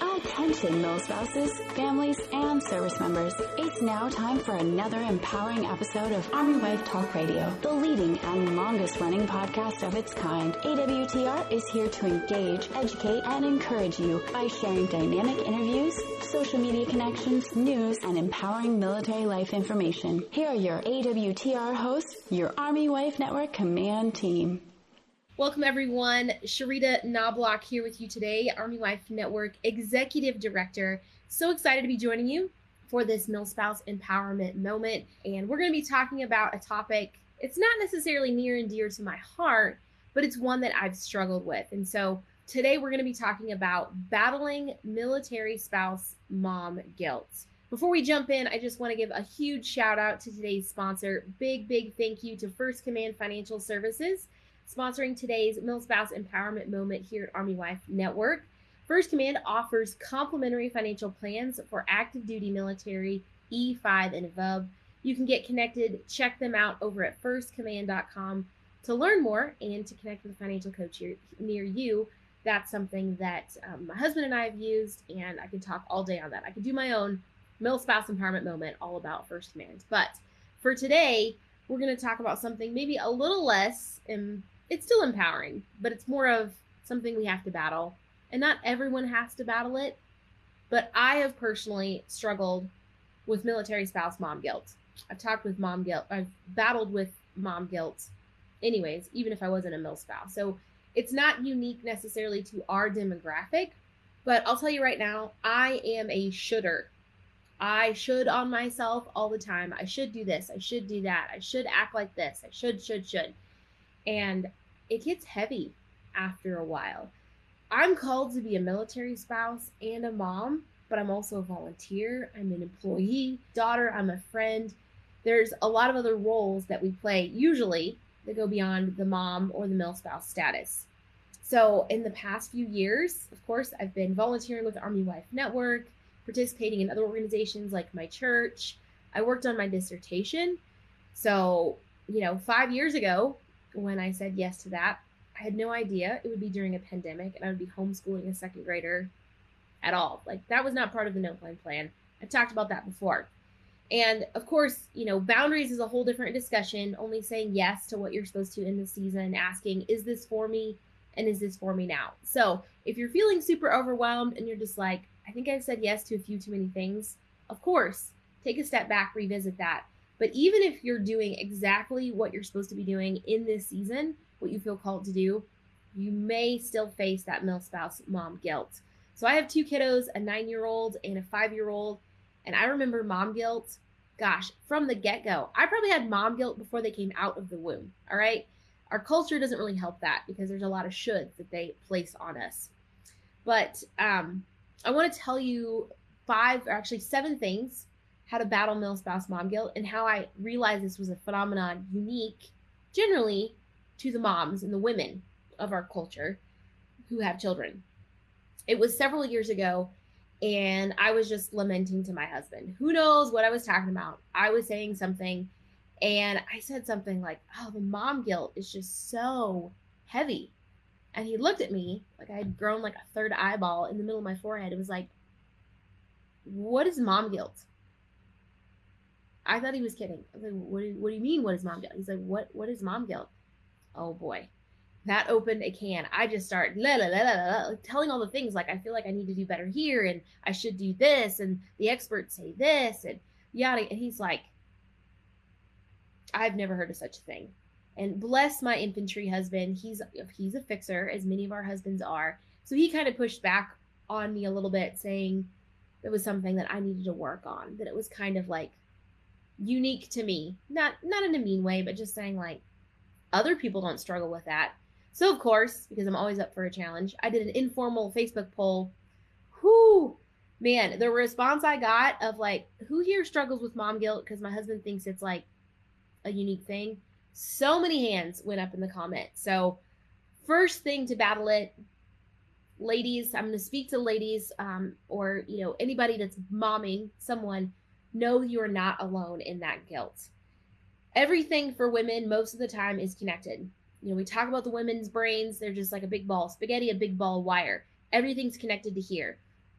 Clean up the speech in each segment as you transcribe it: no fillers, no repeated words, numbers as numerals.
Attention, mill spouses, families, and service members. It's now time for another empowering episode of Army Wife Talk Radio, the leading and longest-running podcast of its kind. AWTR is here to engage, educate, and encourage you by sharing dynamic interviews, social media connections, news, and empowering military life information. Here are your AWTR hosts, your Army Wife Network Command Team. Welcome, everyone. Sharita Knobloch here with you today, Army Wife Network Executive Director. So excited to be joining you for this MilSpouse Empowerment Moment. And we're going to be talking about a topic, it's not necessarily near and dear to my heart, but it's one that I've struggled with. And so today we're going to be talking about battling military spouse mom guilt. Before we jump in, I just want to give a huge shout out to today's sponsor. Big thank you to First Command Financial Services, sponsoring today's MilSpouse Empowerment Moment here at Army Wife Network. First Command offers complimentary financial plans for active duty military E5 and above. You can get connected, check them out over at firstcommand.com to learn more and to connect with a financial coach near you. That's something that my husband and I have used, and I can talk all day on that. I could do my own MilSpouse Empowerment Moment all about First Command. But for today, we're going to talk about something maybe a little less, it's still empowering, but it's more of something we have to battle. And not everyone has to battle it, but I have personally struggled with military spouse mom guilt. I've battled with mom guilt anyways, even if I wasn't a mil spouse. So it's not unique necessarily to our demographic, but I'll tell you right now, I am a shoulder. I should on myself all the time. I should do this. I should do that. I should act like this. I should. And it gets heavy after a while. I'm called to be a military spouse and a mom, but I'm also a volunteer. I'm an employee, daughter, I'm a friend. There's a lot of other roles that we play, usually, that go beyond the mom or the mil spouse status. So in the past few years, of course, I've been volunteering with Army Wife Network, participating in other organizations like my church. I worked on my dissertation. So, 5 years ago, when I said yes to that, I had no idea it would be during a pandemic and I would be homeschooling a second grader at all. Like, that was not part of the no-plan plan. I've talked about that before. And of course, boundaries is a whole different discussion, only saying yes to what you're supposed to in the season, asking, is this for me? And is this for me now? So if you're feeling super overwhelmed and you're just like, I think I've said yes to a few too many things, of course, take a step back, revisit that. But even if you're doing exactly what you're supposed to be doing in this season, what you feel called to do, you may still face that mil spouse mom guilt. So I have two kiddos, a 9-year-old and a 5-year-old. And I remember mom guilt, from the get-go. I probably had mom guilt before they came out of the womb, all right? Our culture doesn't really help that because there's a lot of shoulds that they place on us. But I want to tell you 7 things how to battle mil spouse mom guilt, and how I realized this was a phenomenon unique generally to the moms and the women of our culture who have children. It was several years ago, and I was just lamenting to my husband. Who knows what I was talking about? I was saying something, and I said something like, oh, the mom guilt is just so heavy. And he looked at me like I had grown like a third eyeball in the middle of my forehead. It was like, what is mom guilt? I thought he was kidding. I was like, what do you mean, what is mom guilt? He's like, what is mom guilt? Oh boy, that opened a can. I just started telling all the things, like I feel like I need to do better here, and I should do this, and the experts say this, and yada. And he's like, I've never heard of such a thing. And bless my infantry husband, he's a fixer, as many of our husbands are. So he kind of pushed back on me a little bit, saying it was something that I needed to work on, that it was kind of like unique to me, not in a mean way, but just saying like other people don't struggle with that. So of course, because I'm always up for a challenge, I did an informal Facebook poll. Man, the response I got of like, who here struggles with mom guilt? Because my husband thinks it's like a unique thing. So many hands went up in the comments. So first thing to battle it, ladies, I'm going to speak to ladies, or anybody that's momming someone. Know you are not alone in that guilt. Everything for women most of the time is connected. We talk about the women's brains. They're just like a big ball of spaghetti, a big ball of wire. Everything's connected to here.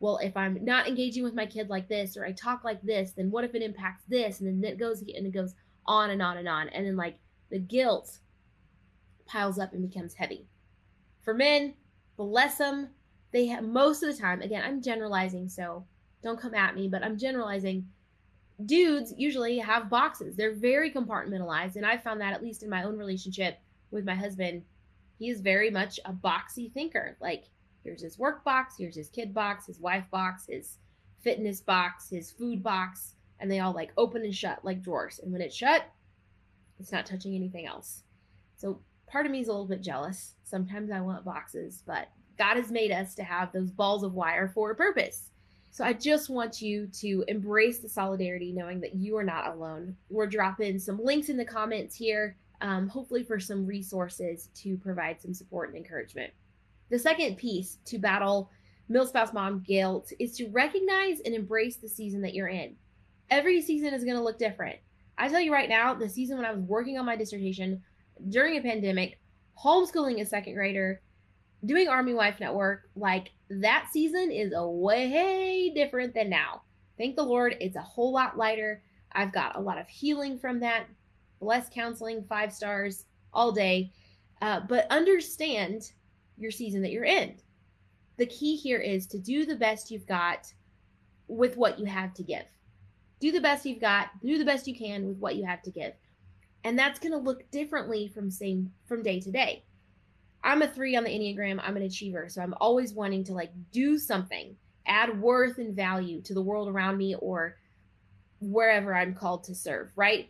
well, if I'm not engaging with my kid like this, or I talk like this, then what if it impacts this? And then it goes on and on and on. And then like the guilt piles up and becomes heavy. For men, bless them, they have most of the time, again, I'm generalizing, so don't come at me, but I'm generalizing. Dudes usually have boxes. They're very compartmentalized. And I found that, at least in my own relationship with my husband, he is very much a boxy thinker. Like, here's his work box, here's his kid box, his wife box, his fitness box, his food box, and they all like open and shut like drawers. And when it's shut, it's not touching anything else. So part of me is a little bit jealous. Sometimes I want boxes, but God has made us to have those balls of wire for a purpose. So I just want you to embrace the solidarity, knowing that you are not alone. We're dropping some links in the comments here, hopefully for some resources to provide some support and encouragement. The second piece to battle milspouse mom guilt is to recognize and embrace the season that you're in. Every season is going to look different. I tell you right now, the season when I was working on my dissertation during a pandemic, homeschooling a second grader, doing Army Wife Network, like that season is a way different than now. Thank the Lord, it's a whole lot lighter. I've got a lot of healing from that. Blessed counseling, 5 stars all day. But understand your season that you're in. The key here is to do the best you've got with what you have to give. Do the best you've got, do the best you can with what you have to give. And that's going to look differently from day to day. I'm a 3 on the Enneagram. I'm an achiever. So I'm always wanting to like do something, add worth and value to the world around me or wherever I'm called to serve, right?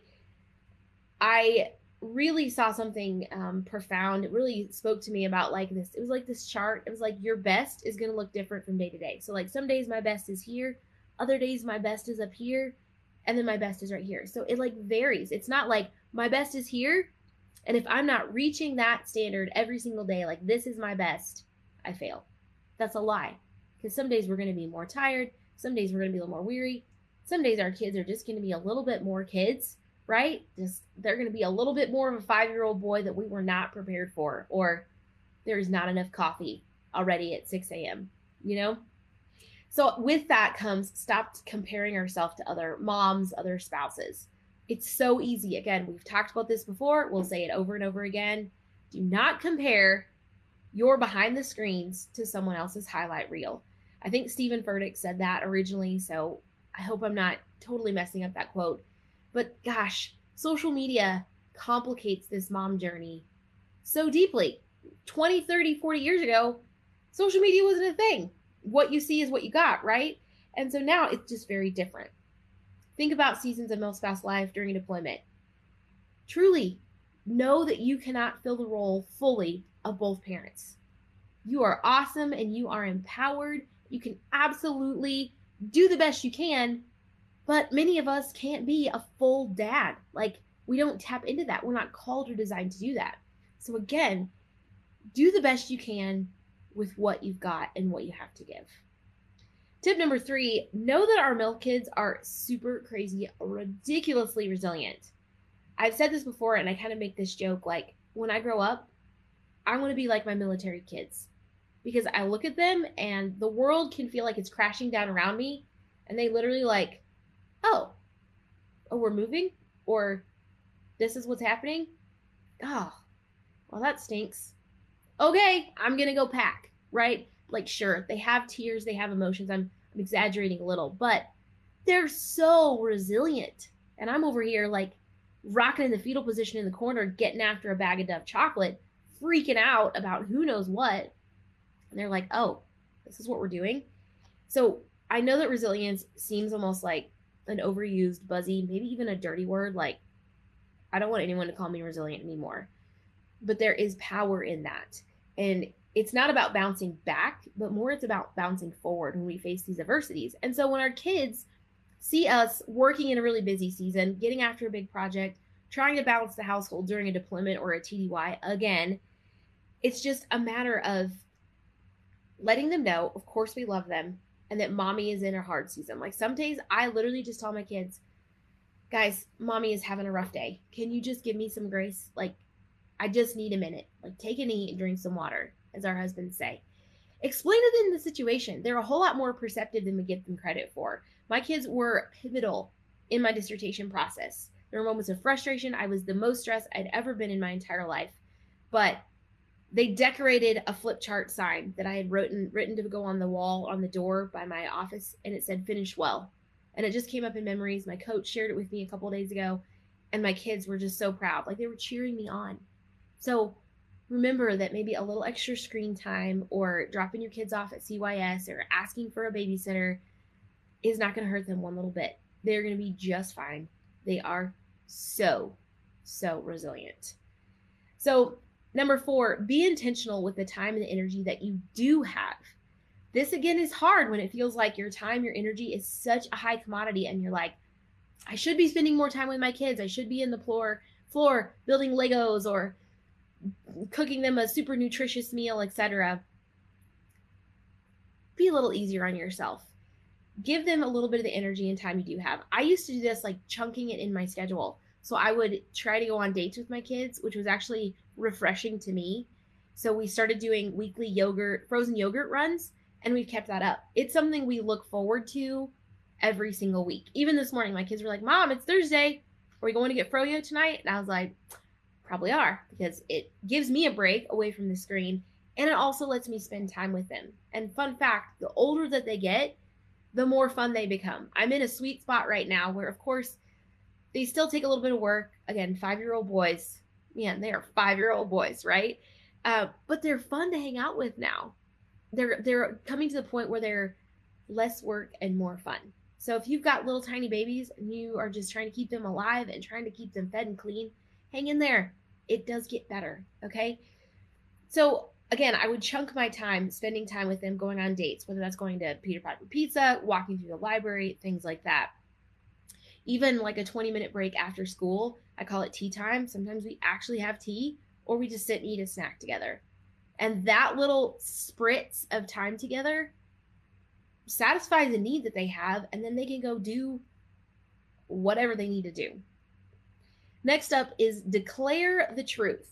I really saw something profound. It really spoke to me about like this. It was like this chart. It was like your best is going to look different from day to day. So like some days my best is here. Other days my best is up here. And then my best is right here. So it like varies. It's not like my best is here. And if I'm not reaching that standard every single day, like this is my best, I fail. That's a lie. Because some days we're going to be more tired. Some days we're going to be a little more weary. Some days our kids are just going to be a little bit more kids, right? They're going to be a little bit more of a 5-year-old boy that we were not prepared for. Or there's not enough coffee already at 6 a.m., you know? So with that comes stop comparing ourselves to other moms, other spouses. It's so easy. Again, we've talked about this before. We'll say it over and over again. Do not compare your behind the screens to someone else's highlight reel. I think Stephen Furtick said that originally, so I hope I'm not totally messing up that quote. But gosh, social media complicates this mom journey so deeply. 20, 30, 40 years ago, social media wasn't a thing. What you see is what you got, right? And so now it's just very different. Think about seasons of milspouse life during a deployment. Truly, know that you cannot fill the role fully of both parents. You are awesome and you are empowered. You can absolutely do the best you can, but many of us can't be a full dad. Like, we don't tap into that. We're not called or designed to do that. So again, do the best you can with what you've got and what you have to give. Tip number 3, know that our milk kids are super crazy, ridiculously resilient. I've said this before and I kind of make this joke, like when I grow up, I want to be like my military kids because I look at them and the world can feel like it's crashing down around me and they literally like, oh, we're moving, or this is what's happening. Oh, well, that stinks. Okay, I'm going to go pack, right? Like, sure, they have tears, they have emotions. I'm exaggerating a little, but they're so resilient. And I'm over here like rocking in the fetal position in the corner, getting after a bag of Dove chocolate, freaking out about who knows what. And they're like, oh, this is what we're doing. So I know that resilience seems almost like an overused, buzzy, maybe even a dirty word. Like, I don't want anyone to call me resilient anymore. But there is power in that. And it's not about bouncing back, but more it's about bouncing forward when we face these adversities. And so when our kids see us working in a really busy season, getting after a big project, trying to balance the household during a deployment or a TDY, again, it's just a matter of letting them know, of course, we love them, and that mommy is in a hard season. Like some days I literally just tell my kids, guys, mommy is having a rough day. Can you just give me some grace? Like, I just need a minute. Like, take a knee and drink some water, as our husbands say. explain to them the situation. They're a whole lot more perceptive than we give them credit for. My kids were pivotal in my dissertation process. There were moments of frustration. I was the most stressed I'd ever been in my entire life. But they decorated a flip chart sign that I had written to go on the wall on the door by my office, and it said finish well. And it just came up in memories. My coach shared it with me a couple of days ago, and my kids were just so proud. Like, they were cheering me on. So remember that maybe a little extra screen time or dropping your kids off at CYS or asking for a babysitter is not going to hurt them one little bit. They're going to be just fine. They are so resilient. So number 4, be intentional with the time and the energy that you do have. This, again, is hard when it feels like your time, your energy is such a high commodity and you're like, I should be spending more time with my kids. I should be in the floor building Legos or cooking them a super nutritious meal, etc. Be a little easier on yourself. Give them a little bit of the energy and time you do have. I used to do this, like chunking it in my schedule. So I would try to go on dates with my kids, which was actually refreshing to me. So we started doing weekly frozen yogurt runs, and we've kept that up. It's something we look forward to every single week. Even this morning, my kids were like, Mom, it's Thursday. Are we going to get froyo tonight? And I was like, probably are, because it gives me a break away from the screen, and it also lets me spend time with them. And fun fact, the older that they get, the more fun they become. I'm in a sweet spot right now where, of course, they still take a little bit of work. Again, 5-year-old boys, man, they are 5-year-old boys, right? But they're fun to hang out with now. They're coming to the point where they're less work and more fun. So if you've got little tiny babies and you are just trying to keep them alive and trying to keep them fed and clean, hang in there. It does get better, okay? So again, I would chunk my time spending time with them, going on dates, whether that's going to Peter Piper Pizza, walking through the library, things like that. Even like a 20-minute break after school, I call it tea time. Sometimes we actually have tea, or we just sit and eat a snack together. And that little spritz of time together satisfies a need that they have, and then they can go do whatever they need to do. Next up is declare the truth.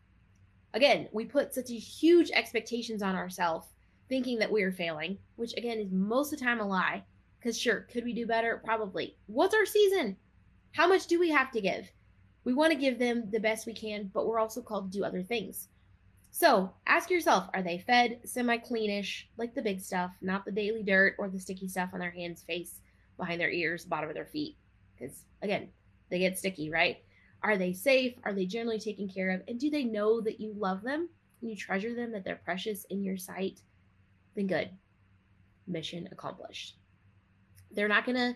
Again, we put such a huge expectations on ourselves, thinking that we are failing, which again is most of the time a lie. Because sure, could we do better? Probably. What's our season? How much do we have to give? We want to give them the best we can, but we're also called to do other things. So ask yourself, are they fed semi-cleanish, like the big stuff, not the daily dirt or the sticky stuff on their hands, face, behind their ears, bottom of their feet? Because again, they get sticky, right? Are they safe? Are they generally taken care of? And do they know that you love them and you treasure them, that they're precious in your sight? Then good. Mission accomplished. They're not gonna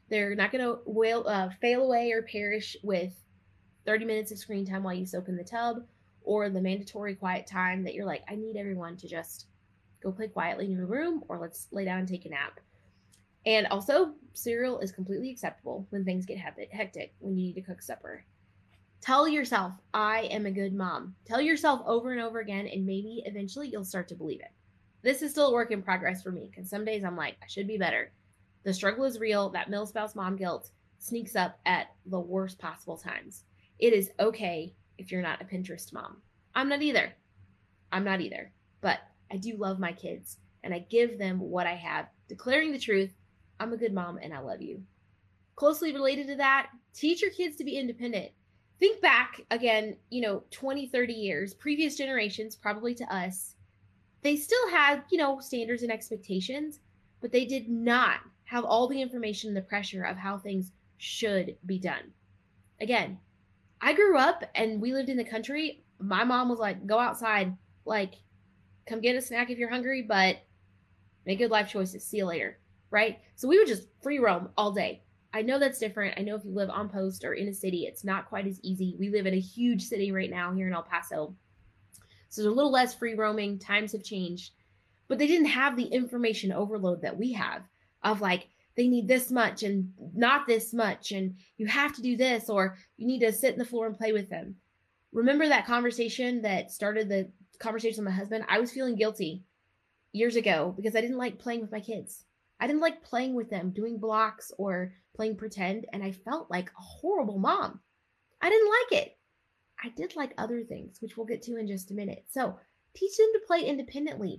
fail away or perish with 30 minutes of screen time while you soak in the tub, or the mandatory quiet time that you're like, I need everyone to just go play quietly in your room, or let's lay down and take a nap. And also, cereal is completely acceptable when things get hectic, when you need to cook supper. Tell yourself, I am a good mom. Tell yourself over and over again, and maybe eventually you'll start to believe it. This is still a work in progress for me, because some days I'm like, I should be better. The struggle is real. That milspouse mom guilt sneaks up at the worst possible times. It is okay if you're not a Pinterest mom. I'm not either. But I do love my kids, and I give them what I have. Declaring the truth, I'm a good mom and I love you. Closely related to that, teach your kids to be independent. Think back again, 20, 30 years, previous generations, probably to us, they still had, standards and expectations, but they did not have all the information and the pressure of how things should be done. Again, I grew up and we lived in the country. My mom was like, go outside, like, come get a snack if you're hungry, but make good life choices. See you later, right? So we would just free roam all day. I know that's different. I know if you live on post or in a city, it's not quite as easy. We live in a huge city right now here in El Paso. So there's a little less free roaming. Times have changed. But they didn't have the information overload that we have of like, they need this much and not this much, and you have to do this, or you need to sit in the floor and play with them. Remember that conversation that started the conversation with my husband? I was feeling guilty years ago because I didn't like playing with my kids. I didn't like playing with them, doing blocks or playing pretend, and I felt like a horrible mom. I didn't like it. I did like other things, which we'll get to in just a minute. So teach them to play independently.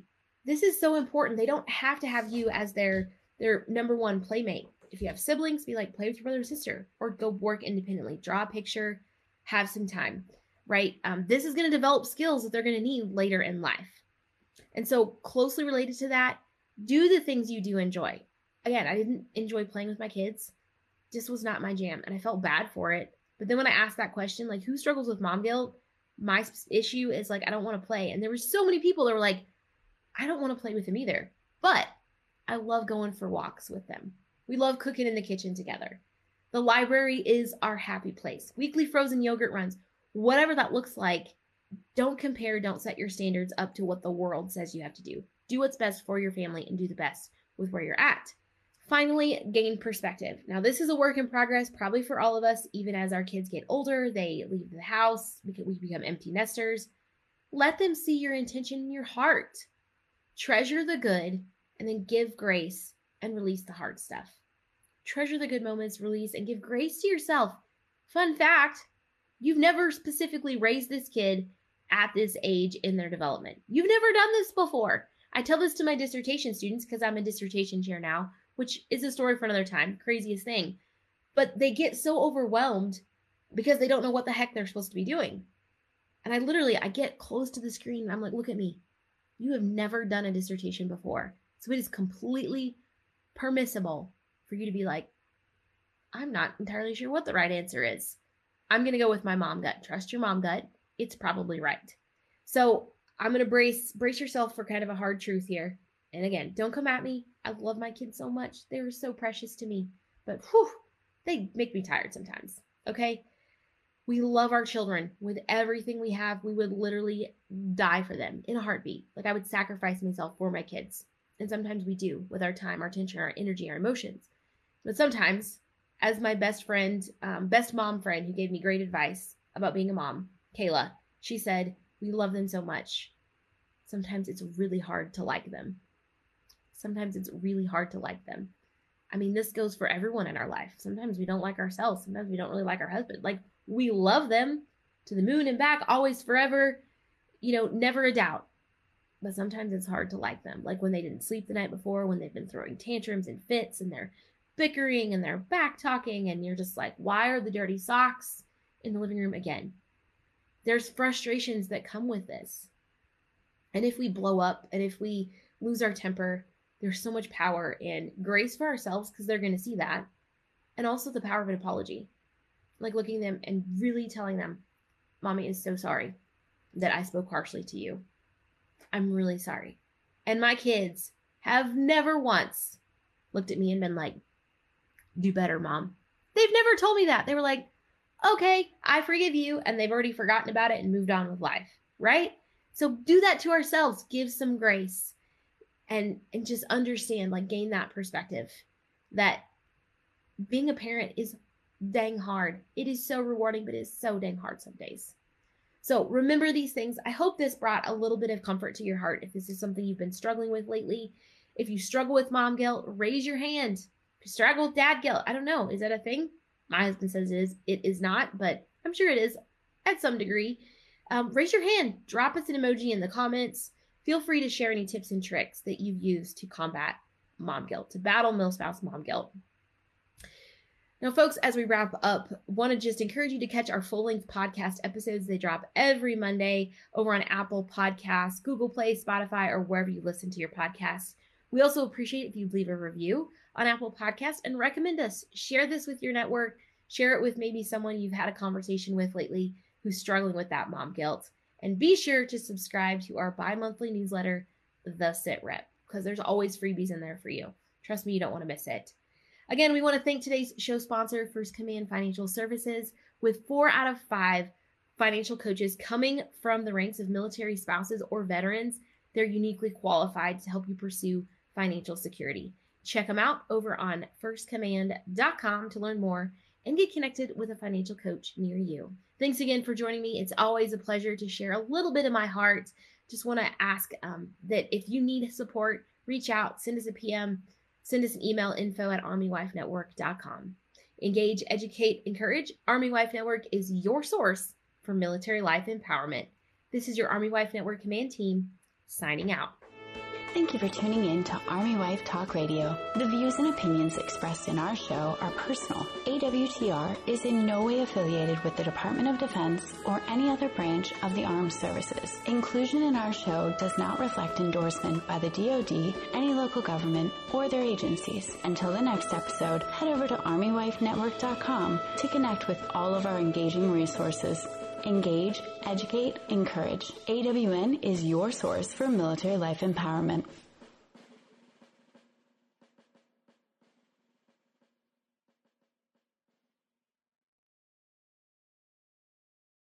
This is so important. They don't have to have you as their number one playmate. If you have siblings, be like, play with your brother or sister, or go work independently. Draw a picture, have some time, right? This is going to develop skills that they're going to need later in life. And so closely related to that, do the things you do enjoy. Again, I didn't enjoy playing with my kids. Just was not my jam, and I felt bad for it. But then when I asked that question, like, who struggles with mom guilt? My issue is like, I don't want to play. And there were so many people that were like, I don't want to play with them either, but I love going for walks with them. We love cooking in the kitchen together. The library is our happy place. Weekly frozen yogurt runs, whatever that looks like. Don't compare, don't set your standards up to what the world says you have to do. Do what's best for your family and do the best with where you're at. Finally, gain perspective. Now, this is a work in progress, probably for all of us. Even as our kids get older, they leave the house, we become empty nesters. Let them see your intention in your heart. Treasure the good, and then give grace and release the hard stuff. Treasure the good moments, release, and give grace to yourself. Fun fact, you've never specifically raised this kid at this age in their development. You've never done this before. I tell this to my dissertation students because I'm a dissertation chair now, which is a story for another time, craziest thing. But they get so overwhelmed because they don't know what the heck they're supposed to be doing. And I get close to the screen and I'm like, look at me. You have never done a dissertation before. So it is completely permissible for you to be like, I'm not entirely sure what the right answer is. I'm going to go with my mom gut. Trust your mom gut. It's probably right. So I'm going to brace yourself for kind of a hard truth here. And again, don't come at me. I love my kids so much. They were so precious to me. But they make me tired sometimes. Okay? We love our children with everything we have. We would literally die for them in a heartbeat. Like I would sacrifice myself for my kids. And sometimes we do with our time, our attention, our energy, our emotions. But sometimes, as my best friend, best mom friend who gave me great advice about being a mom, Kayla, she said, we love them so much. Sometimes it's really hard to like them. Sometimes it's really hard to like them. I mean, this goes for everyone in our life. Sometimes we don't like ourselves. Sometimes we don't really like our husband. Like, we love them to the moon and back, always, forever, never a doubt. But sometimes it's hard to like them. Like when they didn't sleep the night before, when they've been throwing tantrums and fits and they're bickering and they're back talking and you're just like, why are the dirty socks in the living room again? There's frustrations that come with this. And if we blow up and if we lose our temper, there's so much power in grace for ourselves because they're going to see that. And also the power of an apology. Like looking at them and really telling them, Mommy is so sorry that I spoke harshly to you. I'm really sorry. And my kids have never once looked at me and been like, do better, Mom. They've never told me that. They were like, okay, I forgive you. And they've already forgotten about it and moved on with life, right? So do that to ourselves. Give some grace and just understand, like gain that perspective that being a parent is dang hard. It is so rewarding, but it is so dang hard some days. So remember these things. I hope this brought a little bit of comfort to your heart. If this is something you've been struggling with lately, if you struggle with mom guilt, raise your hand. If you struggle with dad guilt, I don't know. Is that a thing? My husband says it is. It is not, but I'm sure it is at some degree. Raise your hand. Drop us an emoji in the comments. Feel free to share any tips and tricks that you've used to combat mom guilt, to battle milspouse mom guilt. Now, folks, as we wrap up, want to just encourage you to catch our full-length podcast episodes. They drop every Monday over on Apple Podcasts, Google Play, Spotify, or wherever you listen to your podcasts. We also appreciate if you leave a review on Apple Podcasts and recommend us. Share this with your network. Share it with maybe someone you've had a conversation with lately who's struggling with that mom guilt. And be sure to subscribe to our bi-monthly newsletter, The Sit Rep, because there's always freebies in there for you. Trust me, you don't want to miss it. Again, we want to thank today's show sponsor, First Command Financial Services, with 4 out of 5 financial coaches coming from the ranks of military spouses or veterans. They're uniquely qualified to help you pursue financial security. Check them out over on firstcommand.com to learn more and get connected with a financial coach near you. Thanks again for joining me. It's always a pleasure to share a little bit of my heart. Just want to ask that if you need support, reach out, send us a PM, send us an email, info@armywifenetwork.com. Engage, educate, encourage. Army Wife Network is your source for military life empowerment. This is your Army Wife Network Command Team signing out. Thank you for tuning in to Army Wife Talk Radio. The views and opinions expressed in our show are personal. AWTR is in no way affiliated with the Department of Defense or any other branch of the armed services. Inclusion in our show does not reflect endorsement by the DoD, any local government, or their agencies. Until the next episode, head over to ArmyWifeNetwork.com to connect with all of our engaging resources. Engage, educate, encourage. AWN is your source for military life empowerment.